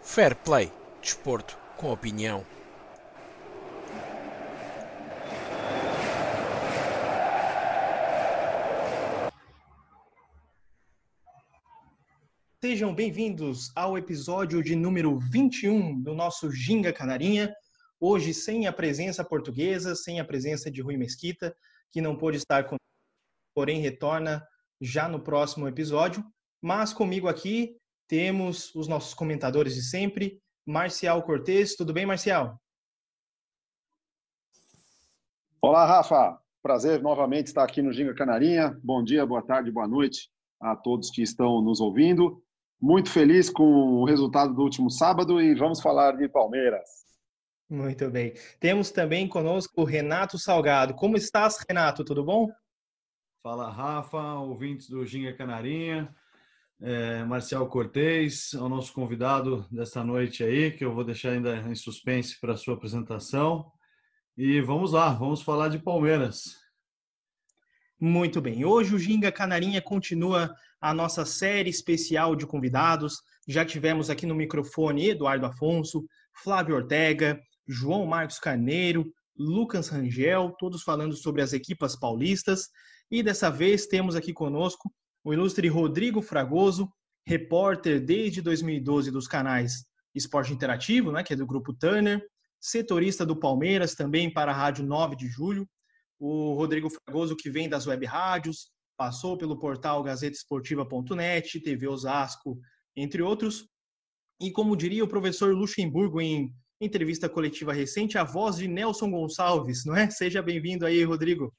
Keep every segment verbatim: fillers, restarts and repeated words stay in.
Fair Play, desporto com opinião. Sejam bem-vindos ao episódio de número vinte e um do nosso Ginga Canarinha. Hoje sem a presença portuguesa, sem a presença de Rui Mesquita, que não pôde estar conosco, porém retorna já no próximo episódio. Mas comigo aqui temos os nossos comentadores de sempre, Marcial Cortez. Tudo bem, Marcial? Olá, Rafa. Prazer novamente estar aqui no Ginga Canarinha. Bom dia, boa tarde, boa noite a todos que estão nos ouvindo. Muito feliz com o resultado do último sábado e vamos falar de Palmeiras. Muito bem. Temos também conosco o Renato Salgado. Como estás, Renato? Tudo bom? Fala, Rafa, ouvintes do Ginga Canarinha. É, Marcial Cortez, é o nosso convidado desta noite aí, que eu vou deixar ainda em suspense para a sua apresentação. E vamos lá, vamos falar de Palmeiras. Muito bem. Hoje o Ginga Canarinha continua a nossa série especial de convidados. Já tivemos aqui no microfone Eduardo Afonso, Flávio Ortega, João Marcos Carneiro, Lucas Rangel, todos falando sobre as equipas paulistas. E dessa vez temos aqui conosco o ilustre Rodrigo Fragoso, repórter desde dois mil e doze dos canais Esporte Interativo, né, que é do Grupo Turner, setorista do Palmeiras também para a Rádio nove de julho. O Rodrigo Fragoso, que vem das web rádios, passou pelo portal gazeta esportiva ponto net, T V Osasco, entre outros. E como diria o professor Luxemburgo em entrevista coletiva recente, a voz de Nelson Gonçalves, não é? Seja bem-vindo aí, Rodrigo.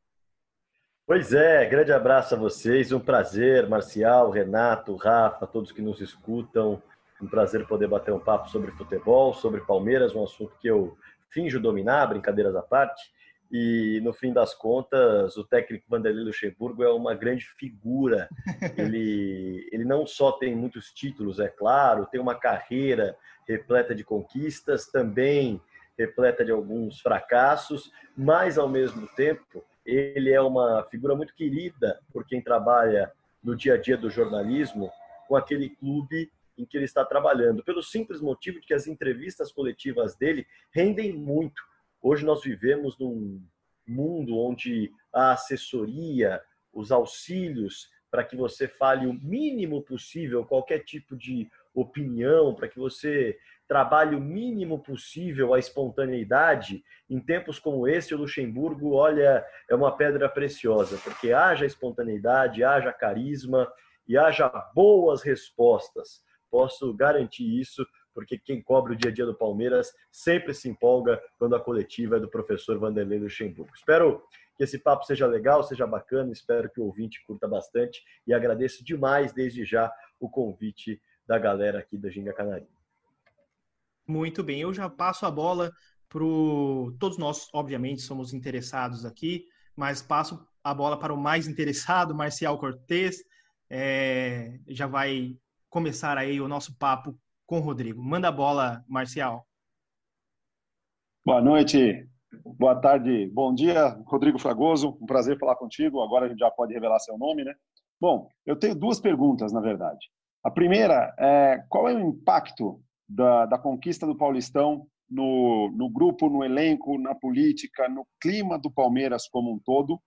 Pois é, grande abraço a vocês, um prazer, Marcial, Renato, Rafa, todos que nos escutam. Um prazer poder bater um papo sobre futebol, sobre Palmeiras, um assunto que eu finjo dominar, brincadeiras à parte. E, no fim das contas, o técnico Vanderlei Luxemburgo é uma grande figura. Ele, ele não só tem muitos títulos, é claro, tem uma carreira repleta de conquistas, também repleta de alguns fracassos, mas, ao mesmo tempo, ele é uma figura muito querida por quem trabalha no dia a dia do jornalismo com aquele clube em que ele está trabalhando, pelo simples motivo de que as entrevistas coletivas dele rendem muito. Hoje nós vivemos num mundo onde a assessoria, os auxílios para que você fale o mínimo possível, qualquer tipo de opinião, para que você trabalhe o mínimo possível a espontaneidade, em tempos como esse, o Luxemburgo, olha, é uma pedra preciosa, porque haja espontaneidade, haja carisma e haja boas respostas. Posso garantir isso, porque quem cobre o dia a dia do Palmeiras sempre se empolga quando a coletiva é do professor Vanderlei Luxemburgo. Espero que esse papo seja legal, seja bacana, espero que o ouvinte curta bastante e agradeço demais, desde já, o convite da galera aqui da Ginga Canarinha. Muito bem, eu já passo a bola para todos nós, obviamente, somos interessados aqui, mas passo a bola para o mais interessado, Marcial Cortez. É, já vai começar aí o nosso papo com o Rodrigo. Manda a bola, Marcial. Boa noite, boa tarde, bom dia, Rodrigo Fragoso. Um prazer falar contigo. Agora a gente já pode revelar seu nome, né? Bom, eu tenho duas perguntas, na verdade. A primeira é qual é o impacto da, da conquista do Paulistão no, no grupo, no elenco, na política, no clima do Palmeiras como um todo?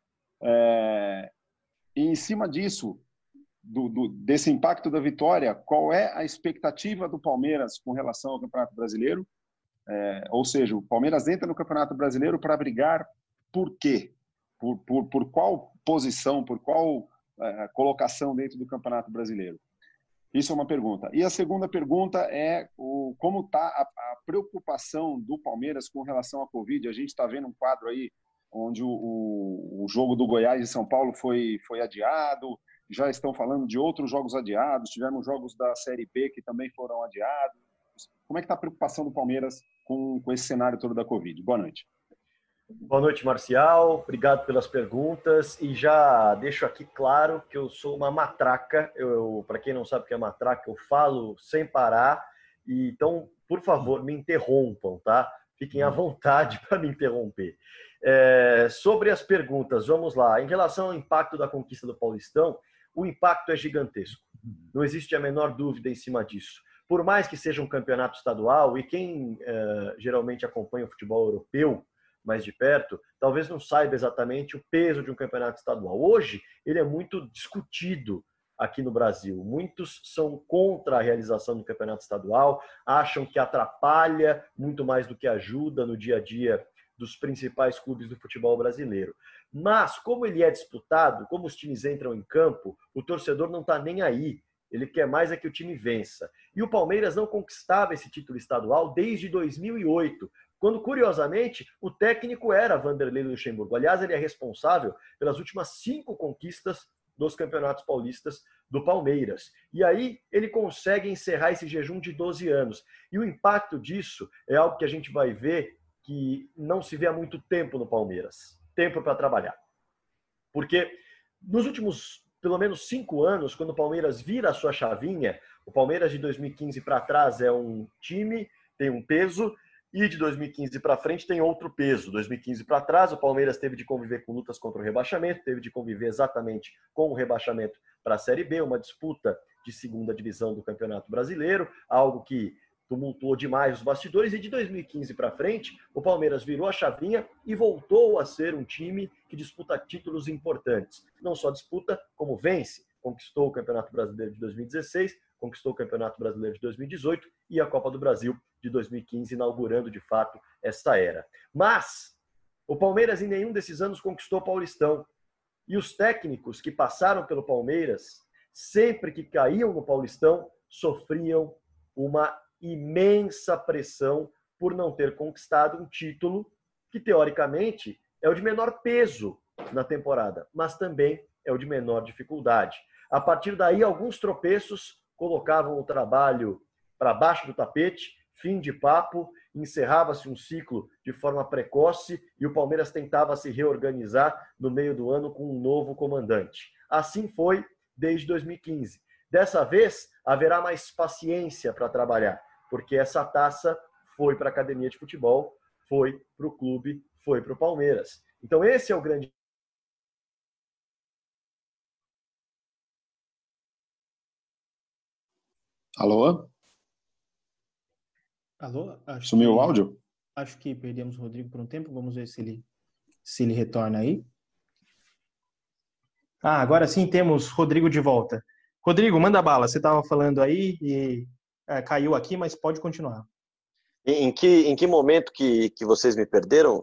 É, e em cima disso, Do, do, desse impacto da vitória, qual é a expectativa do Palmeiras com relação ao Campeonato Brasileiro? É, ou seja, o Palmeiras entra no Campeonato Brasileiro para brigar por quê? Por, por, por qual posição, por qual é, colocação dentro do Campeonato Brasileiro? Isso é uma pergunta. E a segunda pergunta é o, como está a, a preocupação do Palmeiras com relação à Covid. A gente está vendo um quadro aí onde o, o, o jogo do Goiás e São Paulo foi, foi adiado, já estão falando de outros jogos adiados, tivemos jogos da Série B que também foram adiados. Como é que está a preocupação do Palmeiras com, com esse cenário todo da Covid? Boa noite. Boa noite, Marcial. Obrigado pelas perguntas. E já deixo aqui claro que eu sou uma matraca. Eu, eu, para quem não sabe o que é matraca, eu falo sem parar. E, então, por favor, me interrompam, tá? Fiquem à vontade para me interromper. É, sobre as perguntas, vamos lá. Em relação ao impacto da conquista do Paulistão, o impacto é gigantesco. Não existe a menor dúvida em cima disso. por mais que seja um campeonato estadual, e quem uh, geralmente acompanha o futebol europeu mais de perto, talvez não saiba exatamente o peso de um campeonato estadual. Hoje, ele é muito discutido aqui no Brasil. Muitos são contra a realização do campeonato estadual, acham que atrapalha muito mais do que ajuda no dia a dia dos principais clubes do futebol brasileiro. Mas, como ele é disputado, como os times entram em campo, o torcedor não está nem aí. Ele quer mais é que o time vença. E o Palmeiras não conquistava esse título estadual desde dois mil e oito, quando, curiosamente, o técnico era Vanderlei Luxemburgo. Aliás, ele é responsável pelas últimas cinco conquistas dos campeonatos paulistas do Palmeiras. E aí ele consegue encerrar esse jejum de doze anos. E o impacto disso é algo que a gente vai ver que não se vê há muito tempo no Palmeiras. Tempo para trabalhar. Porque nos últimos, pelo menos cinco anos, quando o Palmeiras vira a sua chavinha, o Palmeiras de dois mil e quinze para trás é um time, tem um peso, e de dois mil e quinze para frente tem outro peso. dois mil e quinze para trás, o Palmeiras teve de conviver com lutas contra o rebaixamento, teve de conviver exatamente com o rebaixamento para a Série B, uma disputa de segunda divisão do Campeonato Brasileiro, algo que tumultuou demais os bastidores, e de dois mil e quinze para frente, o Palmeiras virou a chavinha e voltou a ser um time que disputa títulos importantes. Não só disputa, como vence. Conquistou o Campeonato Brasileiro de dois mil e dezesseis, conquistou o Campeonato Brasileiro de dois mil e dezoito e a Copa do Brasil de dois mil e quinze, inaugurando de fato essa era. Mas o Palmeiras em nenhum desses anos conquistou o Paulistão. E os técnicos que passaram pelo Palmeiras, sempre que caíam no Paulistão, sofriam uma imensa pressão por não ter conquistado um título que, teoricamente, é o de menor peso na temporada, mas também é o de menor dificuldade. A partir daí, alguns tropeços colocavam o trabalho para baixo do tapete, fim de papo, encerrava-se um ciclo de forma precoce e o Palmeiras tentava se reorganizar no meio do ano com um novo comandante. Assim foi desde dois mil e quinze. Dessa vez, haverá mais paciência para trabalhar, porque essa taça foi para a academia de futebol, foi para o clube, foi para o Palmeiras. Então esse é o grande... Alô? Alô? Acho Sumiu que, o áudio? Acho que perdemos o Rodrigo por um tempo. Vamos ver se ele, se ele retorna aí. Ah, agora sim temos Rodrigo de volta. Rodrigo, manda bala. Você estava falando aí e é, caiu aqui, mas pode continuar. Em que, em que momento que, que vocês me perderam?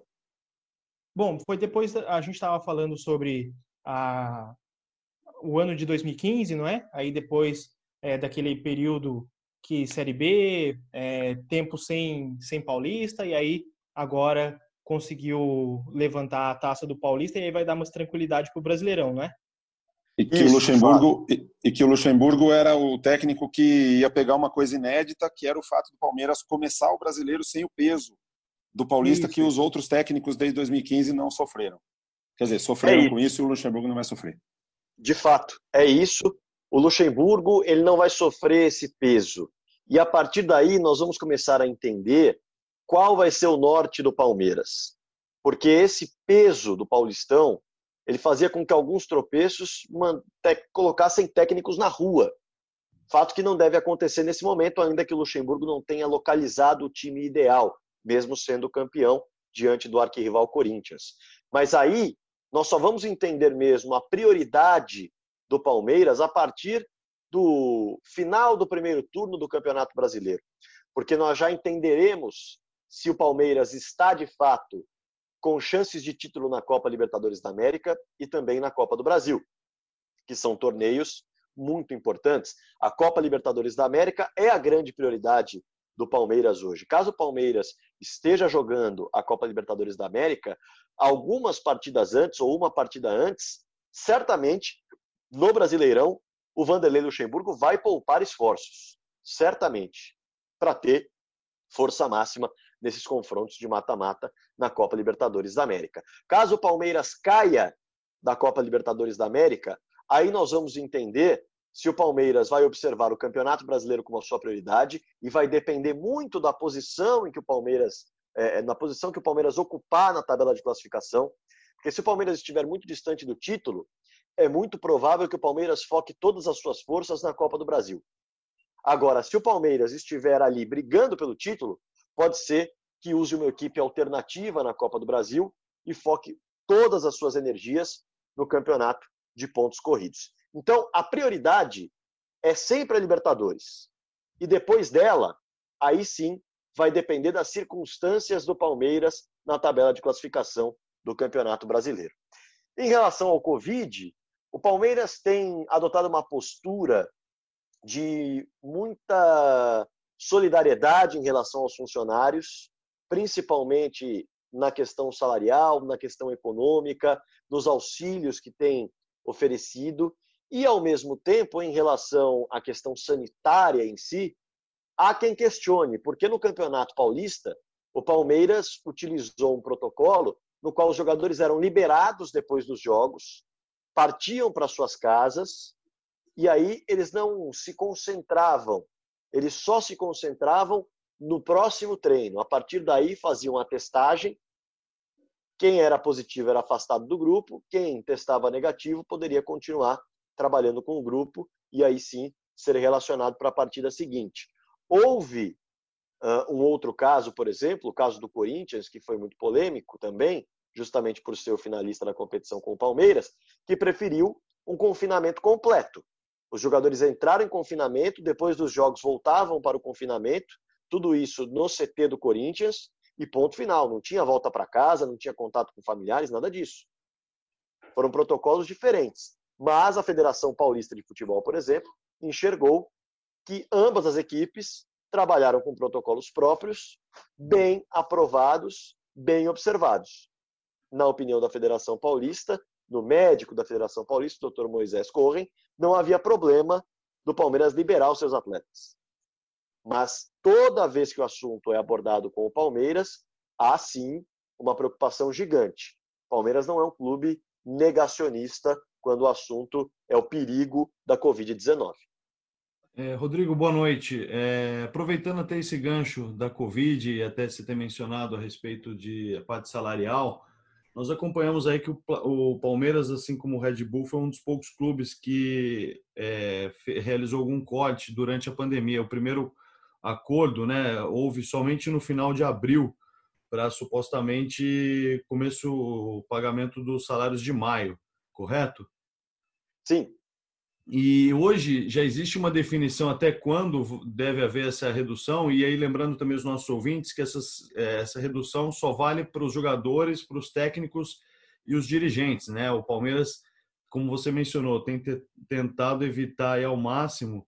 Bom, foi depois, a gente estava falando sobre a, o ano de dois mil e quinze, não é? Aí depois é, daquele período que Série B, é, tempo sem, sem Paulista, e aí agora conseguiu levantar a taça do Paulista, e aí vai dar mais tranquilidade para o Brasileirão, não é? E que, Isso, o Luxemburgo, e, e que o Luxemburgo era o técnico que ia pegar uma coisa inédita, que era o fato do Palmeiras começar o Brasileiro sem o peso do Paulista, Isso. que os outros técnicos desde dois mil e quinze não sofreram. Quer dizer, sofreram É com isso e o Luxemburgo não vai sofrer. De fato, é isso. O Luxemburgo ele não vai sofrer esse peso. E a partir daí nós vamos começar a entender qual vai ser o norte do Palmeiras. Porque esse peso do Paulistão, ele fazia com que alguns tropeços colocassem técnicos na rua. Fato que não deve acontecer nesse momento, ainda que o Luxemburgo não tenha localizado o time ideal, mesmo sendo campeão diante do arquirrival Corinthians. Mas aí nós só vamos entender mesmo a prioridade do Palmeiras a partir do final do primeiro turno do Campeonato Brasileiro. Porque nós já entenderemos se o Palmeiras está, de fato, com chances de título na Copa Libertadores da América e também na Copa do Brasil, que são torneios muito importantes. A Copa Libertadores da América é a grande prioridade do Palmeiras hoje. Caso o Palmeiras esteja jogando a Copa Libertadores da América, algumas partidas antes, ou uma partida antes, certamente, no Brasileirão, o Vanderlei Luxemburgo vai poupar esforços, certamente, para ter força máxima nesses confrontos de mata-mata na Copa Libertadores da América. Caso o Palmeiras caia da Copa Libertadores da América, aí nós vamos entender se o Palmeiras vai observar o Campeonato Brasileiro como a sua prioridade e vai depender muito da posição em que o Palmeiras, é, na posição que o Palmeiras ocupar na tabela de classificação, porque se o Palmeiras estiver muito distante do título, é muito provável que o Palmeiras foque todas as suas forças na Copa do Brasil. Agora, se o Palmeiras estiver ali brigando pelo título, pode ser que use uma equipe alternativa na Copa do Brasil e foque todas as suas energias no campeonato de pontos corridos. Então, a prioridade é sempre a Libertadores. E depois dela, aí sim, vai depender das circunstâncias do Palmeiras na tabela de classificação do Campeonato Brasileiro. Em relação ao Covid, o Palmeiras tem adotado uma postura de muita solidariedade em relação aos funcionários, principalmente na questão salarial, na questão econômica, nos auxílios que tem oferecido, e, ao mesmo tempo, em relação à questão sanitária em si, há quem questione, porque no Campeonato Paulista, o Palmeiras utilizou um protocolo no qual os jogadores eram liberados depois dos jogos, partiam para suas casas, e aí eles não se concentravam, eles só se concentravam no próximo treino. A partir daí faziam a testagem, quem era positivo era afastado do grupo, quem testava negativo poderia continuar trabalhando com o grupo e aí sim ser relacionado para a partida seguinte. Houve uh, um outro caso, por exemplo, o caso do Corinthians, que foi muito polêmico também, justamente por ser o finalista da competição com o Palmeiras, que preferiu um confinamento completo. Os jogadores entraram em confinamento, depois dos jogos voltavam para o confinamento, tudo isso no C T do Corinthians, e ponto final. Não tinha volta para casa, não tinha contato com familiares, nada disso. Foram protocolos diferentes. Mas a Federação Paulista de Futebol, por exemplo, enxergou que ambas as equipes trabalharam com protocolos próprios, bem aprovados, bem observados. Na opinião da Federação Paulista, no médico da Federação Paulista, o doutor Moisés Corren, não havia problema do Palmeiras liberar os seus atletas. Mas toda vez que o assunto é abordado com o Palmeiras, há sim uma preocupação gigante. O Palmeiras não é um clube negacionista quando o assunto é o perigo da covid dezenove. É, Rodrigo, boa noite. É, aproveitando até esse gancho da Covid e até você ter mencionado a respeito de parte salarial, nós acompanhamos aí que o, o Palmeiras, assim como o Red Bull, foi um dos poucos clubes que é, realizou algum corte durante a pandemia. O primeiro acordo, né, houve somente no final de abril para supostamente começo o pagamento dos salários de maio, correto? Sim. E hoje já existe uma definição até quando deve haver essa redução, e aí lembrando também os nossos ouvintes que essas, essa redução só vale para os jogadores, para os técnicos e os dirigentes, né? O Palmeiras, como você mencionou, tem tentado evitar aí ao máximo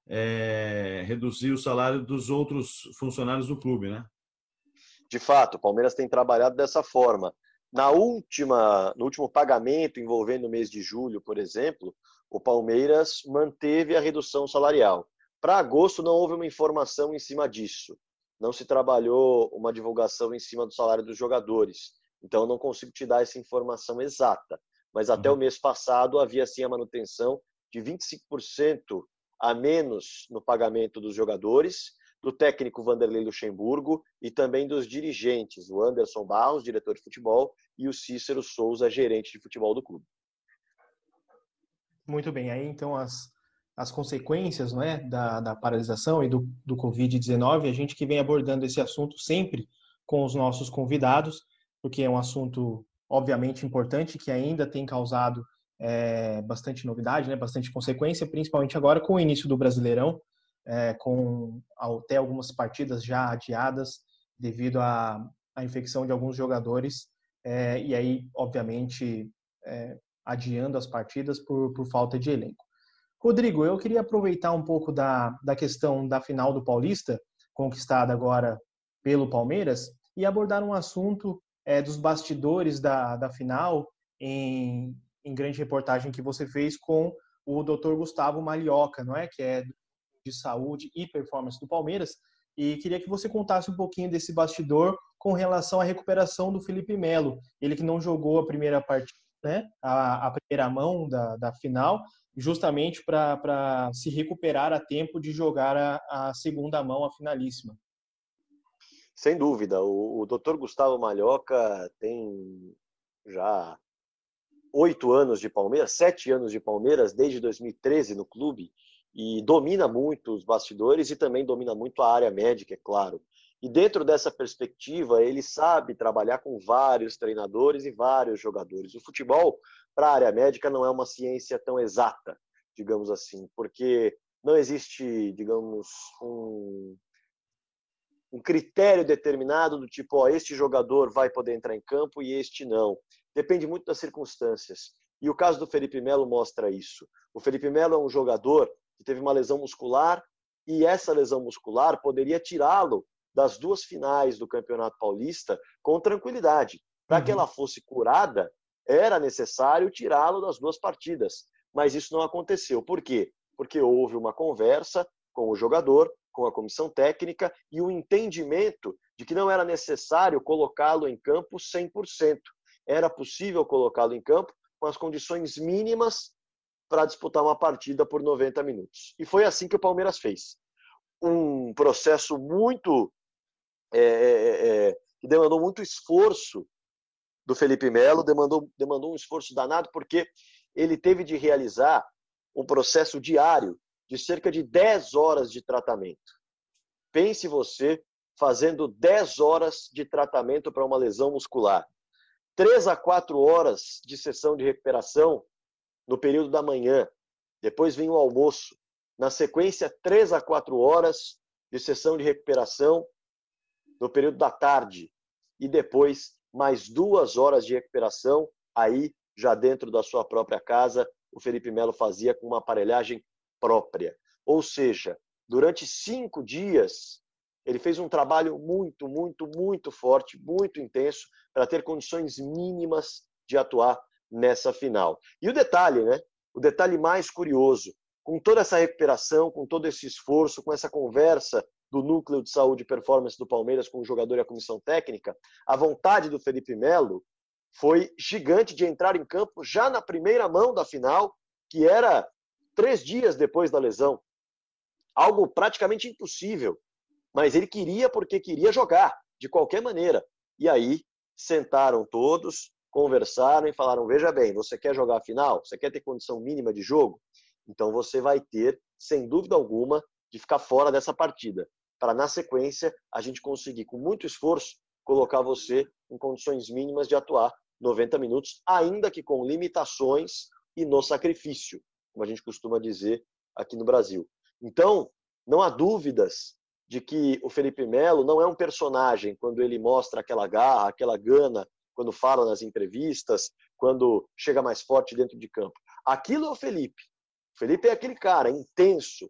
é, reduzir o salário dos outros funcionários do clube, né? De fato, o Palmeiras tem trabalhado dessa forma. Na última, no último pagamento envolvendo o mês de julho, por exemplo, o Palmeiras manteve a redução salarial. Para agosto não houve uma informação em cima disso. Não se trabalhou uma divulgação em cima do salário dos jogadores. Então eu não consigo te dar essa informação exata. Mas até uhum. o mês passado havia sim a manutenção de vinte e cinco por cento a menos no pagamento dos jogadores, do técnico Vanderlei Luxemburgo e também dos dirigentes, o Anderson Barros, diretor de futebol, e o Cícero Souza, gerente de futebol do clube. Muito bem, aí então as, as consequências, não é, da, da paralisação e do, do covid dezenove, a gente que vem abordando esse assunto sempre com os nossos convidados, porque é um assunto obviamente importante que ainda tem causado é, bastante novidade, né, bastante consequência, principalmente agora com o início do Brasileirão, é, com até algumas partidas já adiadas devido à, à infecção de alguns jogadores, é, e aí, obviamente, é, adiando as partidas por, por falta de elenco. Rodrigo, eu queria aproveitar um pouco da, da questão da final do Paulista, conquistada agora pelo Palmeiras, e abordar um assunto é, dos bastidores da, da final, em, em grande reportagem que você fez com o doutor Gustavo Malioca, não é? Que é de saúde e performance do Palmeiras, e queria que você contasse um pouquinho desse bastidor com relação à recuperação do Felipe Melo, ele que não jogou a primeira partida, né, a, a primeira mão da, da final, justamente para se recuperar a tempo de jogar a, a segunda mão, a finalíssima. Sem dúvida, o, o doutor Gustavo Malhoca tem já oito anos de Palmeiras, sete anos de Palmeiras, desde dois mil e treze no clube, e domina muito os bastidores e também domina muito a área médica, é claro. E dentro dessa perspectiva, ele sabe trabalhar com vários treinadores e vários jogadores. O futebol, para a área médica, não é uma ciência tão exata, digamos assim, porque não existe, digamos, um, um critério determinado do tipo, ó, este jogador vai poder entrar em campo e este não. Depende muito das circunstâncias. E o caso do Felipe Melo mostra isso. O Felipe Melo é um jogador que teve uma lesão muscular e essa lesão muscular poderia tirá-lo das duas finais do Campeonato Paulista com tranquilidade. Para uhum. que ela fosse curada, era necessário tirá-lo das duas partidas. Mas isso não aconteceu. Por quê? Porque houve uma conversa com o jogador, com a comissão técnica e o entendimento de que não era necessário colocá-lo em campo cem por cento. Era possível colocá-lo em campo com as condições mínimas para disputar uma partida por noventa minutos. E foi assim que o Palmeiras fez. Um processo muito... É, é, é, que demandou muito esforço do Felipe Melo, demandou, demandou um esforço danado, porque ele teve de realizar um processo diário de cerca de dez horas de tratamento. Pense você fazendo dez horas de tratamento para uma lesão muscular. três a quatro horas de sessão de recuperação no período da manhã. Depois vem o almoço. Na sequência, três a quatro horas de sessão de recuperação no período da tarde. E depois, mais duas horas de recuperação, aí, já dentro da sua própria casa, o Felipe Melo fazia com uma aparelhagem própria. Ou seja, durante cinco dias, ele fez um trabalho muito, muito, muito forte, muito intenso, para ter condições mínimas de atuar nessa final. E o detalhe, né? O detalhe mais curioso, com toda essa recuperação, com todo esse esforço, com essa conversa do núcleo de saúde e performance do Palmeiras com o jogador e a comissão técnica, a vontade do Felipe Melo foi gigante de entrar em campo já na primeira mão da final, que era três dias depois da lesão. Algo praticamente impossível. Mas ele queria porque queria jogar, de qualquer maneira. E aí, sentaram todos, conversaram e falaram, veja bem, você quer jogar a final? Você quer ter condição mínima de jogo? Então você vai ter, sem dúvida alguma, de ficar fora dessa partida. Para, na sequência, a gente conseguir, com muito esforço, colocar você em condições mínimas de atuar noventa minutos, ainda que com limitações e no sacrifício, como a gente costuma dizer aqui no Brasil. Então, não há dúvidas de que o Felipe Melo não é um personagem quando ele mostra aquela garra, aquela gana, quando fala nas entrevistas, quando chega mais forte dentro de campo. Aquilo é o Felipe. O Felipe é aquele cara intenso,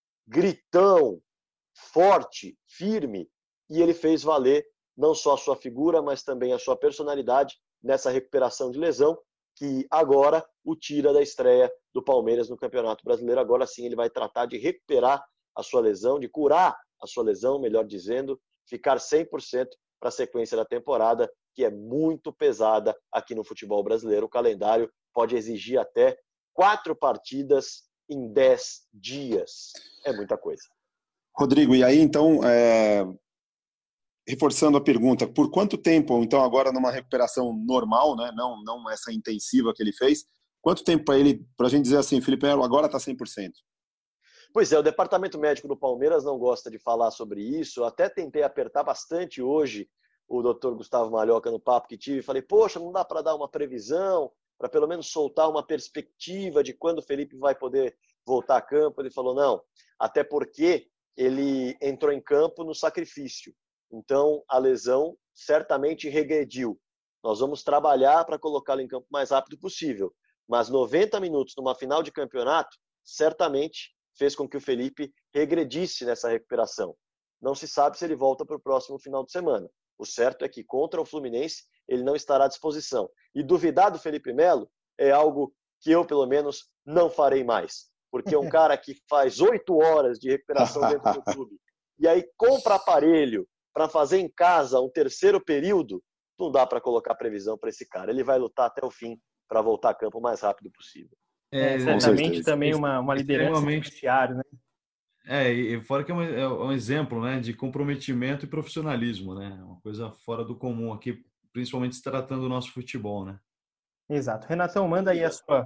gritão, forte, firme, e ele fez valer não só a sua figura, mas também a sua personalidade nessa recuperação de lesão, que agora o tira da estreia do Palmeiras no Campeonato Brasileiro. Agora sim ele vai tratar de recuperar a sua lesão, de curar a sua lesão, melhor dizendo, ficar cem por cento para a sequência da temporada, que é muito pesada aqui no futebol brasileiro. O calendário pode exigir até quatro partidas em dez dias. É muita coisa. Rodrigo, e aí então, é... reforçando a pergunta, por quanto tempo, então agora numa recuperação normal, né? não, não essa intensiva que ele fez, quanto tempo para ele, para a gente dizer assim, Felipe Melo agora está cem por cento? Pois é, o departamento médico do Palmeiras não gosta de falar sobre isso. Eu até tentei apertar bastante hoje o doutor Gustavo Malhoca no papo que tive. Falei, poxa, não dá para dar uma previsão, para pelo menos soltar uma perspectiva de quando o Felipe vai poder voltar a campo. Ele falou, não, até porque ele entrou em campo no sacrifício. Então, a lesão certamente regrediu. Nós vamos trabalhar para colocá-lo em campo o mais rápido possível. Mas noventa minutos numa final de campeonato, certamente fez com que o Felipe regredisse nessa recuperação. Não se sabe se ele volta para o próximo final de semana. O certo é que contra o Fluminense ele não estará à disposição. E duvidar do Felipe Melo é algo que eu, pelo menos, não farei mais. Porque é um cara que faz oito horas de recuperação dentro do clube e aí compra aparelho para fazer em casa um terceiro período, não dá para colocar previsão para esse cara. Ele vai lutar até o fim para voltar a campo o mais rápido possível. É, certamente também uma, uma liderança no vestiário, né? É, e fora que é um, é um exemplo, né, de comprometimento e profissionalismo, né? Uma coisa fora do comum aqui, principalmente se tratando do nosso futebol, né? Exato. Renatão, manda aí a sua,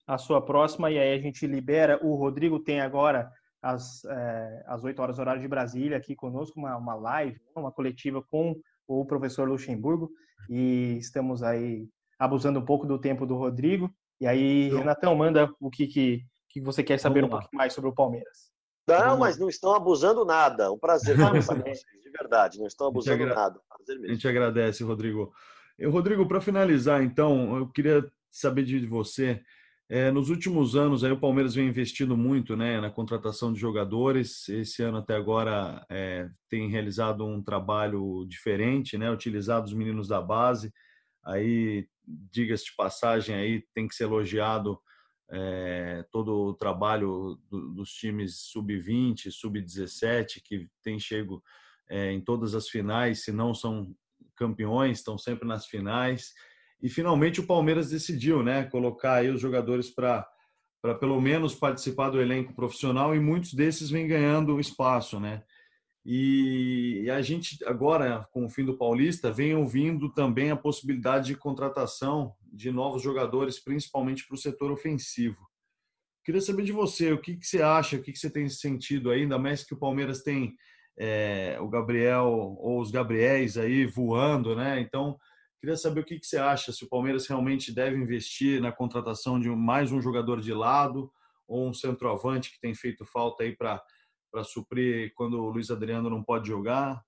a sua próxima, e aí a gente libera. O Rodrigo tem agora, às, é, às oito horas, horário de Brasília, aqui conosco, uma, uma live, uma coletiva com o professor Luxemburgo, e estamos aí abusando um pouco do tempo do Rodrigo. E aí, Então, Renatão, manda o que, que, que você quer saber um vamos lá. pouquinho mais sobre o Palmeiras. Não, Vamos mas lá. não estão abusando nada. Um prazer Ah, conversar muito com bem. vocês, de verdade. Não estão A gente, abusando agra- nada. Prazer a mesmo. gente agradece, Rodrigo. Eu, Rodrigo, para finalizar, então, eu queria saber de você. É, nos últimos anos, aí o Palmeiras vem investindo muito, né, na contratação de jogadores. Esse ano até agora é, tem realizado um trabalho diferente, né, utilizado os meninos da base. Aí, diga-se de passagem, aí tem que ser elogiado é, todo o trabalho do, dos times sub vinte, sub dezessete, que tem chego é, em todas as finais, se não são campeões, estão sempre nas finais. E finalmente o Palmeiras decidiu, né, colocar aí os jogadores para para pelo menos participar do elenco profissional, e muitos desses vêm ganhando espaço, né? E a gente agora, com o fim do Paulista, vem ouvindo também a possibilidade de contratação de novos jogadores, principalmente para o setor ofensivo. Queria saber de você, o que, que você acha, o que, que você tem sentido aí, ainda mais que o Palmeiras tem é, o Gabriel ou os Gabriéis aí voando, né? Então, queria saber o que, que você acha, se o Palmeiras realmente deve investir na contratação de mais um jogador de lado ou um centroavante que tem feito falta aí para para suprir quando o Luiz Adriano não pode jogar.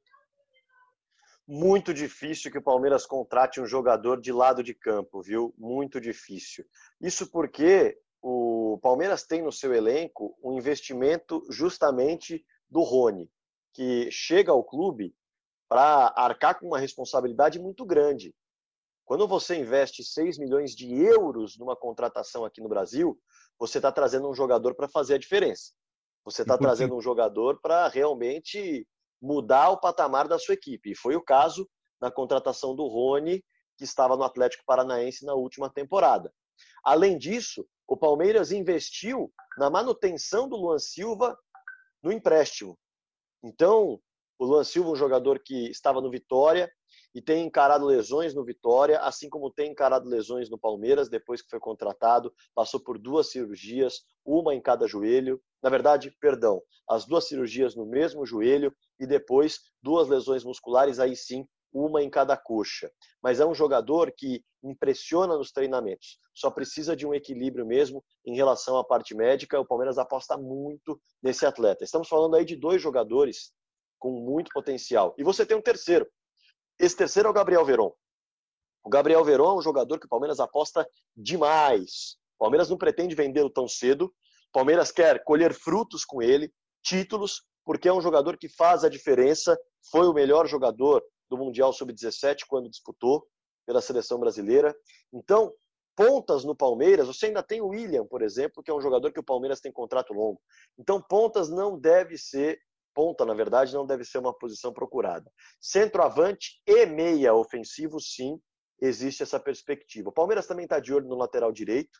Muito difícil que o Palmeiras contrate um jogador de lado de campo, viu? Muito difícil. Isso porque o Palmeiras tem no seu elenco um investimento justamente do Rony, que chega ao clube para arcar com uma responsabilidade muito grande. Quando você investe seis milhões de euros numa contratação aqui no Brasil, você está trazendo um jogador para fazer a diferença. Você está trazendo um jogador para realmente mudar o patamar da sua equipe. E foi o caso na contratação do Rony, que estava no Atlético Paranaense na última temporada. Além disso, o Palmeiras investiu na manutenção do Luan Silva no empréstimo. Então, o Luan Silva, um jogador que estava no Vitória e tem encarado lesões no Vitória, assim como tem encarado lesões no Palmeiras, depois que foi contratado, passou por duas cirurgias, uma em cada joelho. Na verdade, perdão, as duas cirurgias no mesmo joelho e depois duas lesões musculares, aí sim, uma em cada coxa. Mas é um jogador que impressiona nos treinamentos. Só precisa de um equilíbrio mesmo em relação à parte médica. O Palmeiras aposta muito nesse atleta. Estamos falando aí de dois jogadores com muito potencial. E você tem um terceiro. Esse terceiro é o Gabriel Veron. O Gabriel Veron é um jogador que o Palmeiras aposta demais. O Palmeiras não pretende vendê-lo tão cedo. O Palmeiras quer colher frutos com ele, títulos, porque é um jogador que faz a diferença. Foi o melhor jogador do Mundial sub dezessete quando disputou pela seleção brasileira. Então, pontas no Palmeiras, você ainda tem o William, por exemplo, que é um jogador que o Palmeiras tem contrato longo. Então, pontas não deve ser ponta, na verdade, não deve ser uma posição procurada. Centroavante e meia ofensivo, sim, existe essa perspectiva. O Palmeiras também está de olho no lateral direito,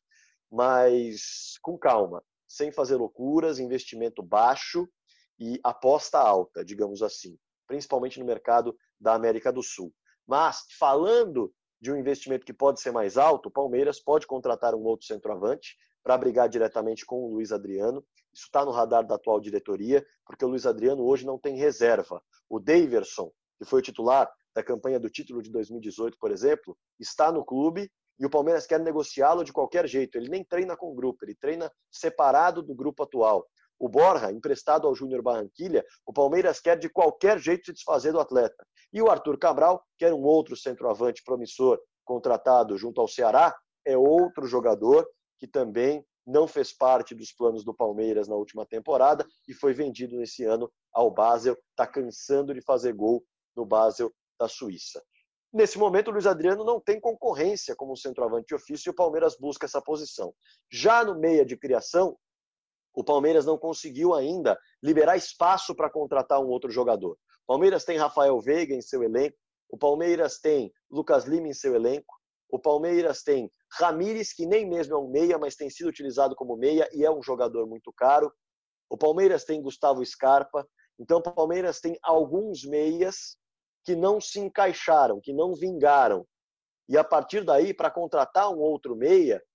mas com calma, sem fazer loucuras, investimento baixo e aposta alta, digamos assim, principalmente no mercado da América do Sul. Mas, falando de um investimento que pode ser mais alto, o Palmeiras pode contratar um outro centroavante para brigar diretamente com o Luiz Adriano. Isso está no radar da atual diretoria, porque o Luiz Adriano hoje não tem reserva. O Daverson, que foi o titular da campanha do título de dois mil e dezoito, por exemplo, está no clube e o Palmeiras quer negociá-lo de qualquer jeito. Ele nem treina com o grupo, ele treina separado do grupo atual. O Borja, emprestado ao Júnior Barranquilla, o Palmeiras quer de qualquer jeito se desfazer do atleta. E o Arthur Cabral, que era um outro centroavante promissor contratado junto ao Ceará, é outro jogador que também não fez parte dos planos do Palmeiras na última temporada e foi vendido nesse ano ao Basel. Está cansando de fazer gol no Basel da Suíça. Nesse momento, o Luiz Adriano não tem concorrência como centroavante de ofício e o Palmeiras busca essa posição. Já no meia de criação, o Palmeiras não conseguiu ainda liberar espaço para contratar um outro jogador. O Palmeiras tem Rafael Veiga em seu elenco, o Palmeiras tem Lucas Lima em seu elenco, o Palmeiras tem Ramírez, que nem mesmo é um meia, mas tem sido utilizado como meia e é um jogador muito caro. O Palmeiras tem Gustavo Scarpa. Então, o Palmeiras tem alguns meias que não se encaixaram, que não vingaram. E a partir daí, para contratar um outro meia,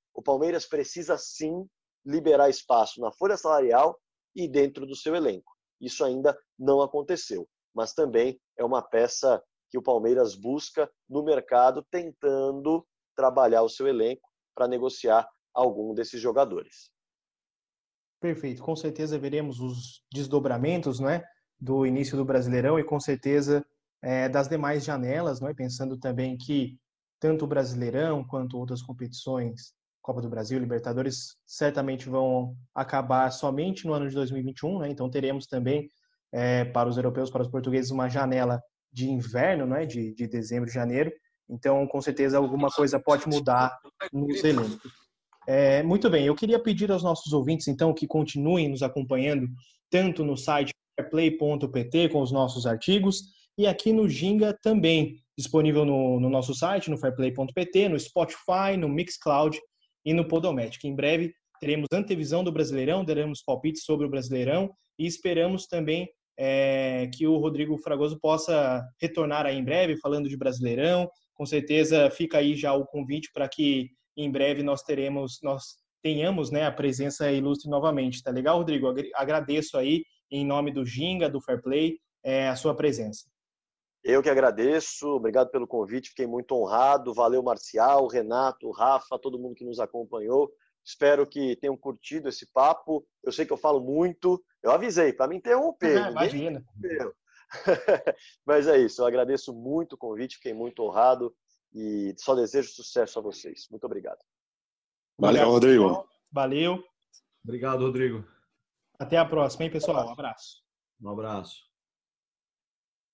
o Palmeiras precisa sim liberar espaço na folha salarial e dentro do seu elenco. Isso ainda não aconteceu, mas também é uma peça que o Palmeiras busca no mercado, tentando trabalhar o seu elenco para negociar algum desses jogadores. Perfeito, com certeza veremos os desdobramentos, né, do início do Brasileirão e com certeza é, das demais janelas, né, pensando também que tanto o Brasileirão quanto outras competições, Copa do Brasil, Libertadores, certamente vão acabar somente no ano de dois mil e vinte e um, né, então teremos também é, para os europeus, para os portugueses, uma janela de inverno, né, de, de dezembro e janeiro, então com certeza alguma coisa pode mudar nos elencos. É, muito bem, eu queria pedir aos nossos ouvintes, então, que continuem nos acompanhando tanto no site fairplay ponto p t com os nossos artigos e aqui no Ginga também, disponível no, no nosso site, no fairplay ponto p t, no Spotify, no Mixcloud e no Podomatic. Em breve teremos antevisão do Brasileirão, teremos palpites sobre o Brasileirão e esperamos também é, que o Rodrigo Fragoso possa retornar aí em breve falando de Brasileirão. Com certeza fica aí já o convite para que em breve nós teremos, nós tenhamos, né, a presença ilustre novamente. Tá legal, Rodrigo? Agradeço aí, em nome do Ginga, do Fair Play, é, a sua presença. Eu que agradeço, obrigado pelo convite, fiquei muito honrado. Valeu, Marcial, Renato, Rafa, todo mundo que nos acompanhou. Espero que tenham curtido esse papo. Eu sei que eu falo muito, eu avisei, para me interromper. Ah, imagina. Mas é isso, eu agradeço muito o convite, fiquei muito honrado. E só desejo sucesso a vocês. Muito obrigado. Valeu, Rodrigo. Valeu. Obrigado, Rodrigo. Até a próxima, hein, pessoal? Um abraço. Um abraço.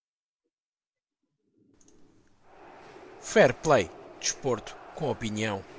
Fair Play, desporto com opinião.